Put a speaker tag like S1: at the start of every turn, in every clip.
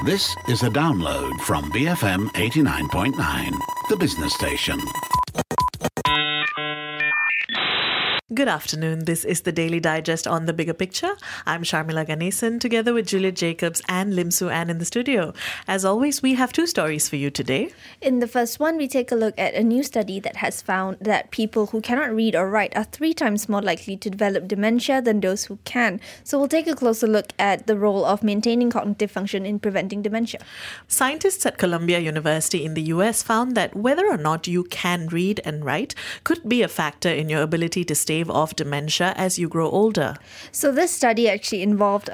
S1: This is a download from BFM 89.9, the business station.
S2: Good afternoon. This is the Daily Digest on The Bigger Picture. I'm Sharmila Ganesan, together with Juliet Jacobs and Lim Su Ann in the studio. As always, we have two stories for you today.
S3: In the first one, we take a look at a new study that has found that people who cannot read or write are 3 times more likely to develop dementia than those who can. So we'll take a closer look at the role of maintaining cognitive function in preventing dementia.
S2: Scientists at Columbia University in the US found that whether or not you can read and write could be a factor in your ability to stave off dementia as you grow older.
S3: So this study actually involved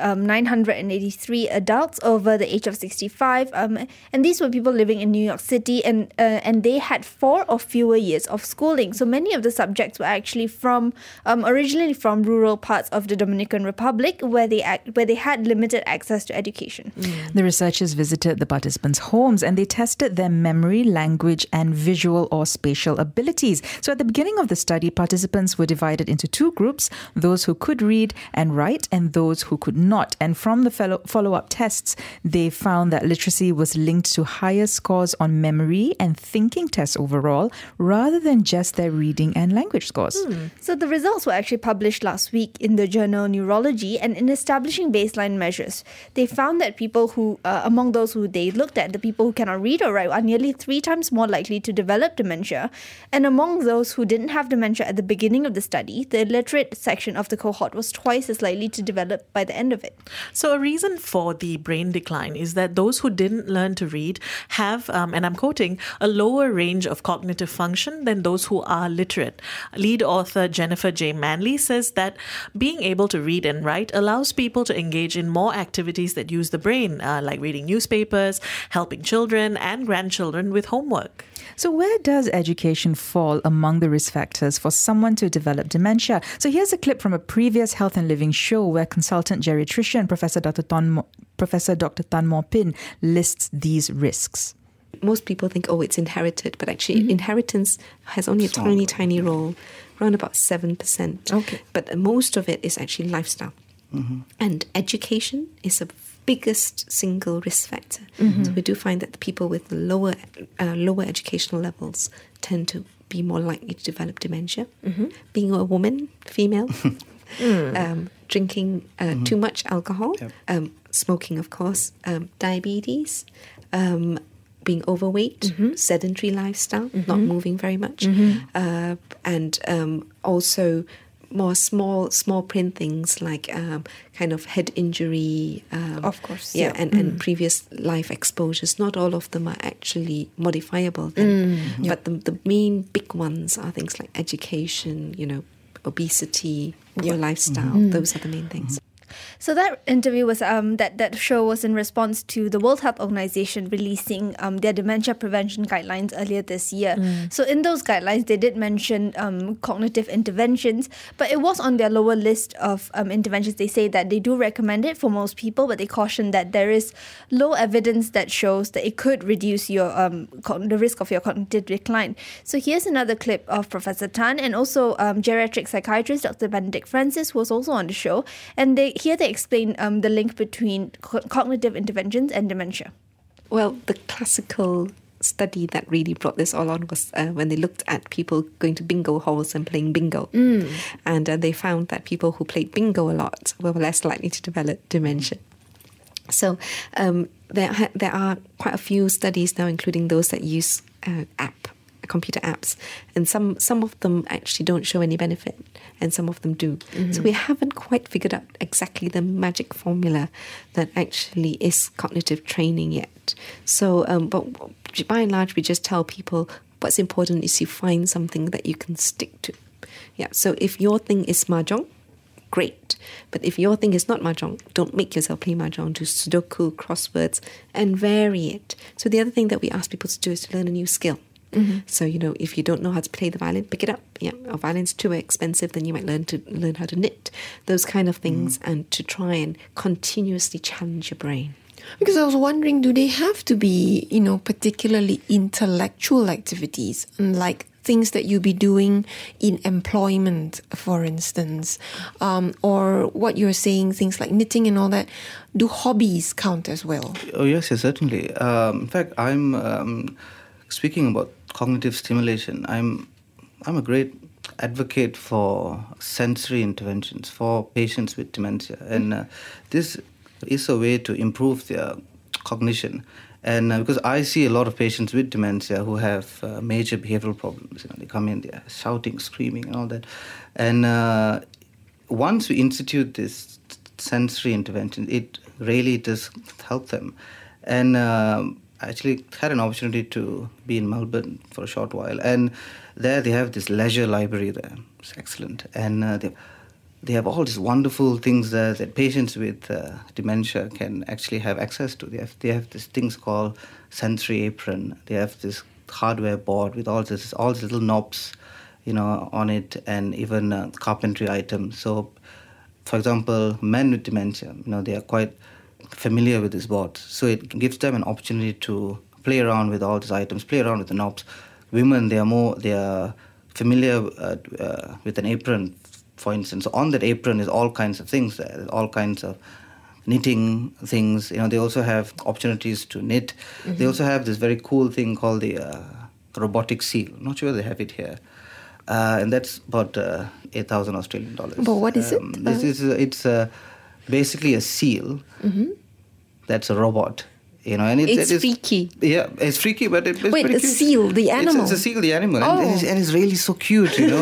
S3: 983 adults over the age of 65, and these were people living in New York City, and they had 4 or fewer years of schooling. So many of the subjects were actually from originally from rural parts of the Dominican Republic, where they had limited access to education.
S4: The researchers visited the participants' homes and they tested their memory, language, and visual or spatial abilities. So at the beginning of the study, participants were divided into 2 groups, those who could read and write and those who could not. And from the follow-up tests, they found that literacy was linked to higher scores on memory and thinking tests overall, rather than just their reading and language scores.
S3: So the results were actually published last week in the journal Neurology, and in establishing baseline measures, they found that people who, among those who they looked at, the people who cannot read or write are nearly 3 times more likely to develop dementia. And among those who didn't have dementia at the beginning of the study, the illiterate section of the cohort was twice as likely to develop by the end of it.
S2: So a reason for the brain decline is that those who didn't learn to read have, and I'm quoting, a lower range of cognitive function than those who are literate. Lead author Jennifer J. Manley says that being able to read and write allows people to engage in more activities that use the brain, like reading newspapers, helping children and grandchildren with homework.
S4: So where does education fall among the risk factors for someone to develop dementia? So here's a clip from a previous Health and Living show where consultant geriatrician Professor Dr. Tan Mo Pin lists these risks.
S5: Most people think, it's inherited, but actually inheritance has only a tiny role, around about 7%.
S3: Okay.
S5: But most of it is actually lifestyle. And education is a biggest single risk factor. So we do find that the people with lower educational levels tend to be more likely to develop dementia. Being a woman, female, drinking too much alcohol, smoking, of course, diabetes, being overweight, sedentary lifestyle, not moving very much, and also more small print things like kind of head injury,
S3: of course,
S5: and previous life exposures. Not all of them are actually modifiable then, but the main big ones are things like education, obesity, poor lifestyle. Those are the main things.
S3: So that interview was that show was in response to the World Health Organization releasing their dementia prevention guidelines earlier this year. So in those guidelines, they did mention cognitive interventions, but it was on their lower list of interventions. They say that they do recommend it for most people, but they caution that there is low evidence that shows that it could reduce your the risk of your cognitive decline. So here's another clip of Professor Tan and also geriatric psychiatrist Dr. Benedict Francis, who was also on the show, and they explain the link between cognitive interventions and dementia.
S5: Well, the classical study that really brought this all on was when they looked at people going to bingo halls and playing bingo. And they found that people who played bingo a lot were less likely to develop dementia. So there are quite a few studies now, including those that use computer apps, and some of them actually don't show any benefit and some of them do. So we haven't quite figured out exactly the magic formula that actually is cognitive training yet. So but by and large we just tell people what's important is you find something that you can stick to. So if your thing is mahjong, great. But if your thing is not mahjong, don't make yourself play mahjong. Do Sudoku, crosswords, and vary it. So the other thing that we ask people to do is to learn a new skill. So, if you don't know how to play the violin, pick it up. Or violin's too expensive, then you might learn how to knit. Those kind of things, and to try and continuously challenge your brain.
S6: Because I was wondering, do they have to be, particularly intellectual activities, like things that you'll be doing in employment, for instance, or what you're saying, things like knitting and all that, do hobbies count as well?
S7: Oh, yes, certainly. In fact, I'm speaking about cognitive stimulation. I'm a great advocate for sensory interventions for patients with dementia, and this is a way to improve their cognition. And because I see a lot of patients with dementia who have major behavioral problems, they come in, they're shouting, screaming, and all that. And once we institute this sensory intervention, it really does help them. And I actually had an opportunity to be in Melbourne for a short while, and there they have this leisure library there. It's excellent. And they have all these wonderful things there that patients with dementia can actually have access to. They have these things called sensory apron. They have this hardware board with all these little knobs, on it, and even carpentry items. So, for example, men with dementia, they are quite familiar with this board. So it gives them an opportunity to play around with all these items, play around with the knobs. Women, they are familiar with an apron. For instance, on that apron is all kinds of things there. There's all kinds of knitting things. They also have opportunities to knit. Mm-hmm. They also have this very cool thing called the robotic seal. I'm not sure they have it here. And that's about 8,000 Australian dollars.
S6: But what is it?
S7: It's basically a seal. Mm-hmm. That's a robot. And
S6: it's freaky.
S7: Yeah, it's freaky, but it's
S6: wait,
S7: pretty
S6: a
S7: cute.
S6: seal, the animal.
S7: It's a seal, the animal,
S6: oh.
S7: and it's really so cute, And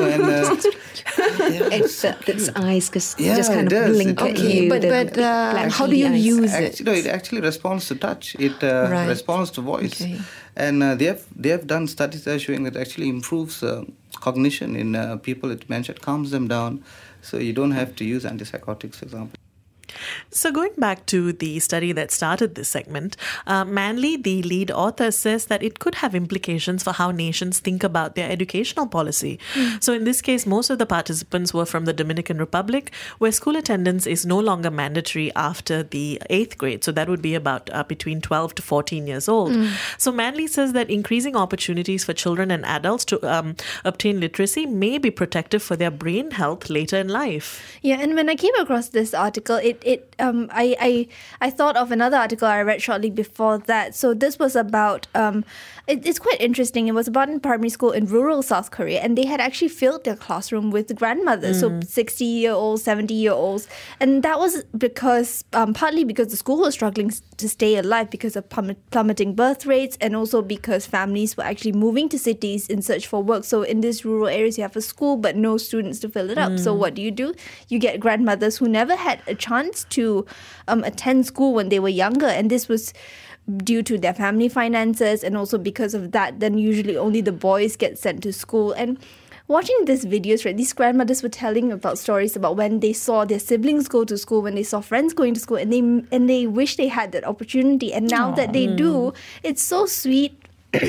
S5: it's its eyes just kind of
S7: does.
S5: blink at you.
S6: But how do you use it?
S7: It actually responds to touch. It responds to voice, and they have done studies there showing that it actually improves cognition in people with dementia. It calms them down, so you don't have to use antipsychotics, for example.
S2: So going back to the study that started this segment, Manley, the lead author, says that it could have implications for how nations think about their educational policy. So in this case, most of the participants were from the Dominican Republic, where school attendance is no longer mandatory after the 8th grade. So that would be about between 12 to 14 years old. So Manley says that increasing opportunities for children and adults to obtain literacy may be protective for their brain health later in life.
S3: Yeah, and when I came across this article, I thought of another article I read shortly before that. So this was about, it's quite interesting. It was about a primary school in rural South Korea, and they had actually filled their classroom with grandmothers, so 60-year-olds, 70-year-olds. And that was because, partly because the school was struggling to stay alive because of plummeting birth rates, and also because families were actually moving to cities in search for work. So in these rural areas, you have a school, but no students to fill it up. So what do? You get grandmothers who never had a chance to attend school when they were younger, and this was due to their family finances, and also because of that, then usually only the boys get sent to school. And watching these videos, right, these grandmothers were telling about stories about when they saw their siblings go to school, when they saw friends going to school, and they wish they had that opportunity. And now that they do, it's so sweet.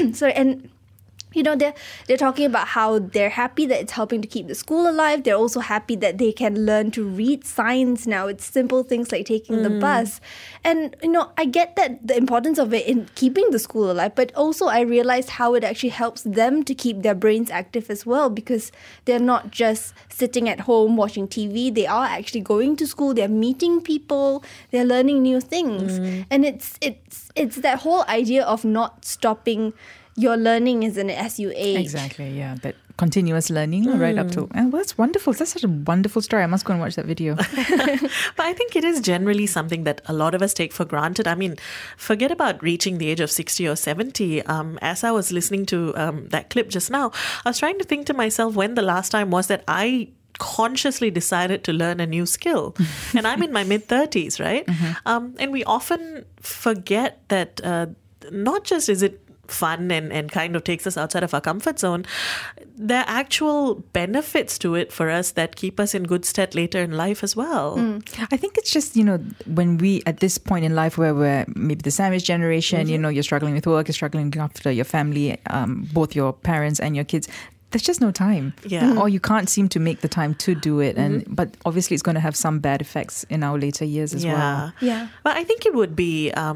S3: They're talking about how they're happy that it's helping to keep the school alive. They're also happy that they can learn to read signs now. It's simple things like taking the bus. And, I get that the importance of it in keeping the school alive, but also I realized how it actually helps them to keep their brains active as well, because they're not just sitting at home watching TV. They are actually going to school. They're meeting people. They're learning new things. And it's that whole idea of not stopping your learning as you age.
S4: Exactly, yeah. That continuous learning right up to... And that's wonderful. That's such a wonderful story. I must go and watch that video.
S2: But I think it is generally something that a lot of us take for granted. I mean, forget about reaching the age of 60 or 70. As I was listening to that clip just now, I was trying to think to myself when the last time was that I consciously decided to learn a new skill. And I'm in my mid-30s, right? And we often forget that not just is it fun and kind of takes us outside of our comfort zone, there are actual benefits to it for us that keep us in good stead later in life as well.
S4: I think it's just, when we, at this point in life where we're maybe the sandwich generation, you're struggling with work, you're struggling after your family, both your parents and your kids, there's just no time. Or you can't seem to make the time to do it. But obviously it's going to have some bad effects in our later years as well.
S2: But I think it would be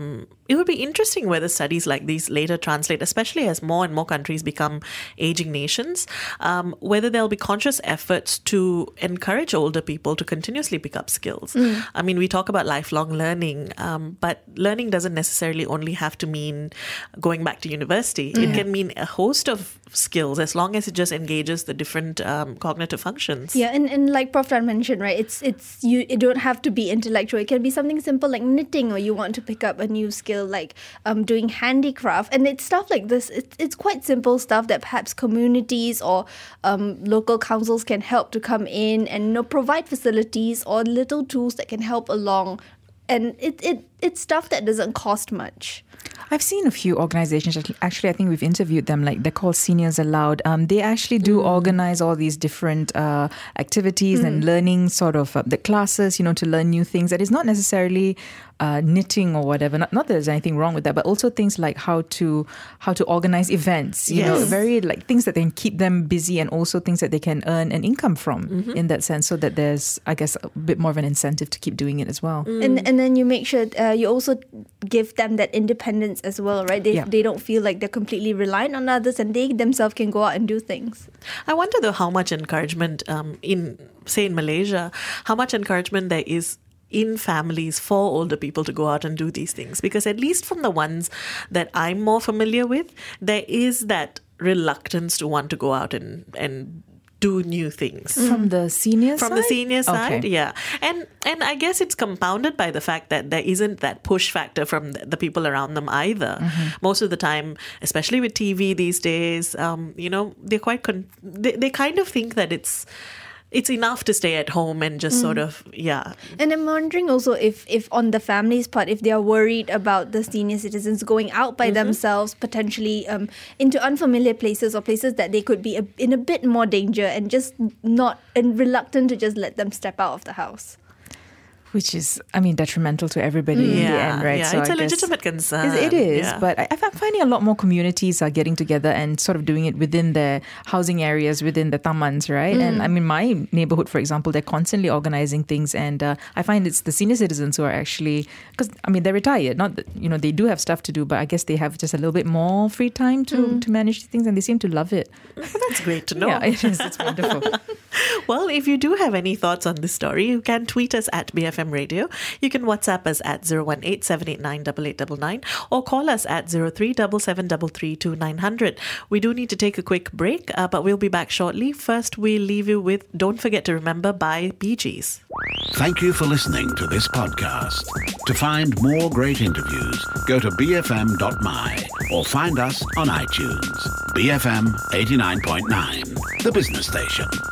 S2: it would be interesting whether studies like these later translate, especially as more and more countries become aging nations, whether there'll be conscious efforts to encourage older people to continuously pick up skills. I mean, we talk about lifelong learning, but learning doesn't necessarily only have to mean going back to university. It can mean a host of skills as long as it just engages the different cognitive functions.
S3: Yeah, and like Prof. Dan mentioned, right, it's you. It don't have to be intellectual. It can be something simple like knitting, or you want to pick up a new skill like doing handicraft, and it's stuff like this. It's quite simple stuff that perhaps communities or local councils can help to come in and provide facilities or little tools that can help along. And it's stuff that doesn't cost much.
S4: I've seen a few organizations, actually I think we've interviewed them, like they're called Seniors Aloud. They actually do organize all these different activities and learning sort of the classes, to learn new things. That is not necessarily knitting or whatever. Not that there's anything wrong with that, but also things like how to organize events, very like things that can keep them busy and also things that they can earn an income from in that sense, so that there's, I guess, a bit more of an incentive to keep doing it as well.
S3: And then you make sure you also give them that independence as well, right? They don't feel like they're completely reliant on others, and they themselves can go out and do things.
S2: I wonder though how much encouragement in Malaysia, how much encouragement there is in families for older people to go out and do these things, because at least from the ones that I'm more familiar with, there is that reluctance to want to go out and do new things.
S4: From the senior side?
S2: From the senior side,
S4: Okay.
S2: yeah. And I guess it's compounded by the fact that there isn't that push factor from the people around them either. Most of the time, especially with TV these days, they're quite they kind of think that it's enough to stay at home and just sort of,
S3: And I'm wondering also if on the family's part, if they are worried about the senior citizens going out by themselves, potentially into unfamiliar places or places that they could be in a bit more danger, and just reluctant to just let them step out of the house.
S4: Which is, detrimental to everybody in the end, right?
S2: Yeah,
S4: So
S2: it's
S4: I
S2: a
S4: guess
S2: legitimate concern.
S4: It is,
S2: yeah.
S4: but I'm finding a lot more communities are getting together and sort of doing it within their housing areas, within the tamans, right? And my neighborhood, for example, they're constantly organizing things, and I find it's the senior citizens who are actually, because they're retired, not that, they do have stuff to do, but I guess they have just a little bit more free time to manage things, and they seem to love it.
S2: Well, that's great to know.
S4: Yeah, it is. It's wonderful.
S2: Well, if you do have any thoughts on this story, you can tweet us at BFM Radio. You can WhatsApp us at 018-789-8899 or call us at 03-7733-2900. We do need to take a quick break, but we'll be back shortly. First, we'll leave you with Don't Forget to Remember by Bee Gees.
S1: Thank you for listening to this podcast. To find more great interviews, go to bfm.my or find us on iTunes. BFM 89.9, the business station.